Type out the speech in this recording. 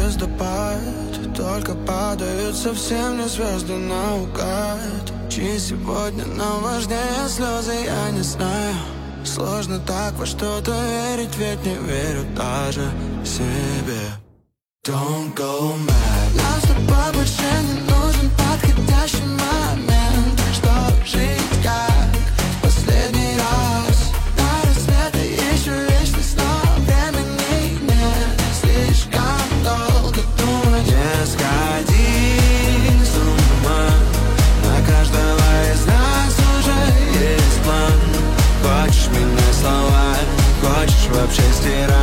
звездопад, только падают совсем не звезды наугад. Чьи сегодня нам важнее слезы, я не знаю. Сложно так во что-то верить, ведь не верю даже себе. Don't go mad. Нам с тобой больше не нужен подходящий момент, чтоб жить как последний раз. До рассвета еще вечность, но времени нет. Слишком долго думать. Не сходи с ума, на каждого из нас уже есть план. Хочешь менять слова, хочешь вообще стирать.